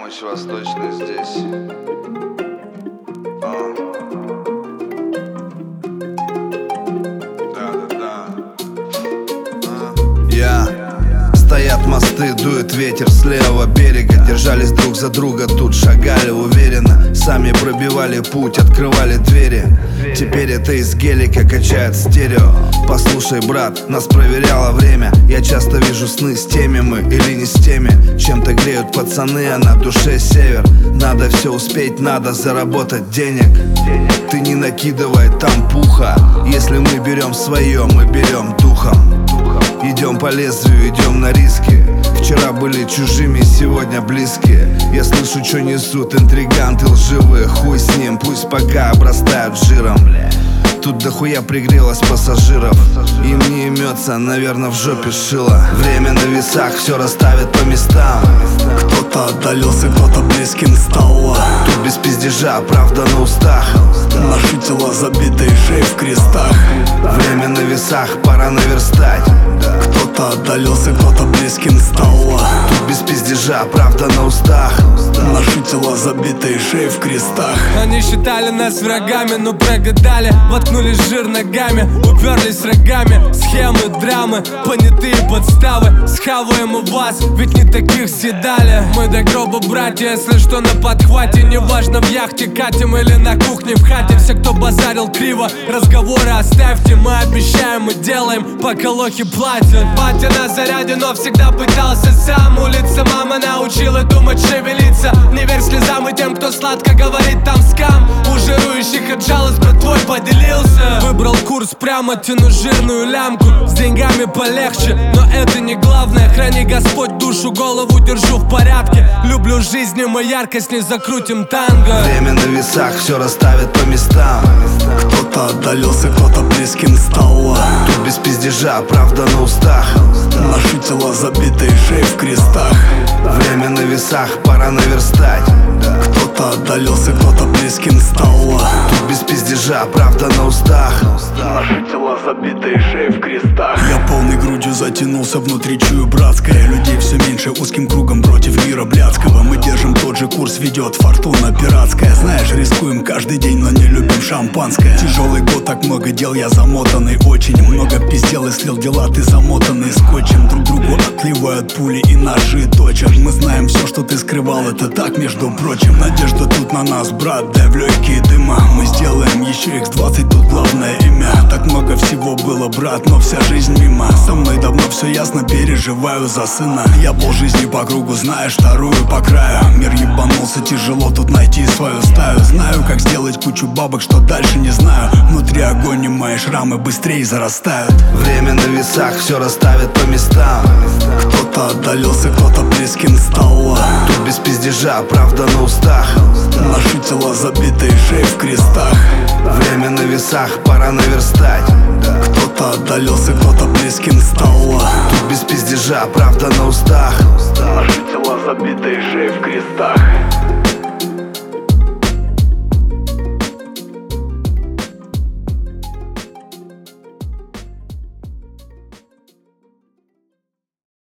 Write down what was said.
помощь восточной здесь. Стоят мосты, дует ветер с левого берега. Держались друг за друга, тут шагали уверенно. Сами пробивали путь, открывали двери. Теперь это из гелика качает стерео. Послушай, брат, нас проверяло время. Я часто вижу сны, с теми мы или не с теми. Чем-то греют пацаны, а на душе север. Надо все успеть, надо заработать денег. Ты не накидывай там пуха. Если мы берем свое, мы берем духом. Идем по лезвию, идем на риски. Вчера были чужими, сегодня близкие. Я слышу, что несут интриганты лживые. Хуй с ним, пусть пока обрастают жиром. Тут дохуя пригрелось пассажиров. Им не имется, наверное, в жопе шило. Время на весах все расставит по местам. Кто-то отдалился, кто-то близким стал. Тут без пиздежа, правда на устах. Наши тела забиты шеи в крестах. Время на весах, пора наверстать. Кто-то отдалился, кто-то близким стал. Тут без пиздежа, правда на устах. Наши тела забиты шеи в крестах. Они считали нас врагами, но прогадали. Воткнулись жир ногами, уперлись рогами. Схемы, драмы, понятые подставы. Схаваем у вас, ведь не таких съедали. Мы до гроба братья, если что на подхвате. Неважно в яхте катим или на кухне в хате. Все, кто базарил криво, разговоры оставьте. Мы обещаем, мы делаем, пока лохи платят. Батя на заряде, но всегда пытался сам. Улица мама научила думать, шевелиться. Не верь слезам и тем, кто сладко говорит там скам. У жирующих отжалось, братвой поделился. Выбрал курс прямо, тяну жирную лямку. С деньгами полегче, но это не главное. Храни Господь душу, голову держу в порядке. Люблю жизнь, и мы яркость не закрутим танго. Время на весах все расставит по местам. Кто-то отдалился, кто-то близким стал. Тут без пиздежа, правда на устах. Наши тела забиты шеи в крестах. Время на весах, пора наверстать. Кто-то отдалился, кто-то близким стал. Тут без пиздежа, правда на устах. Наши тела забиты шеи в крестах. Я полной грудью затянулся внутри, чую братское. Людей все меньше, узким кругом против мира блядского. Мы держим тот же курс, ведет фортуна пиратская. Знаешь, рискуем каждый день, но не любим шампанское. Тяжелый год, так много дел, я замотанный очень. Много пиздел и слил дела, ты замотанный скотчем. Друг другу отливают пули и ножи точат. Мы знаем все, что ты скрывал, это так, между прочим. Надежда тут на нас, брат, дай в легкие дыма. Мы сделаем еще X20, тут главное имя. Так много всего было, брат, но вся жизнь мимо. Со мной давно все ясно, переживаю за сына. Я полжизни по кругу, знаешь, вторую по краю. Мир ебанулся, тяжело тут найти свою стаю. Знаю, как сделать кучу бабок, что дальше не знаю. Внутри огонь, и мои шрамы быстрее зарастают. Время на весах все расставит по местам. Кто-то отдалился, кто-то близким стал. Тут без пиздежа, правда на устах. Наши тела забиты шеи в крестах. Время на весах, пора наверстать. Кто-то отдалился, кто-то близким стал. Тут без пиздежа, правда на устах.